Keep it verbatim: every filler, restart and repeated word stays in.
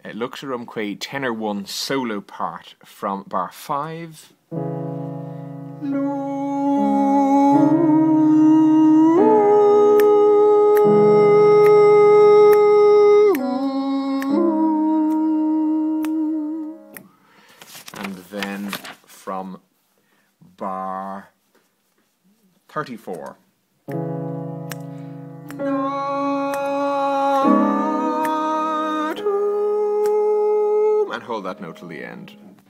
uh, Luxurum quae tenor one solo part from bar five. And then from bar thirty-four. And hold that note till the end.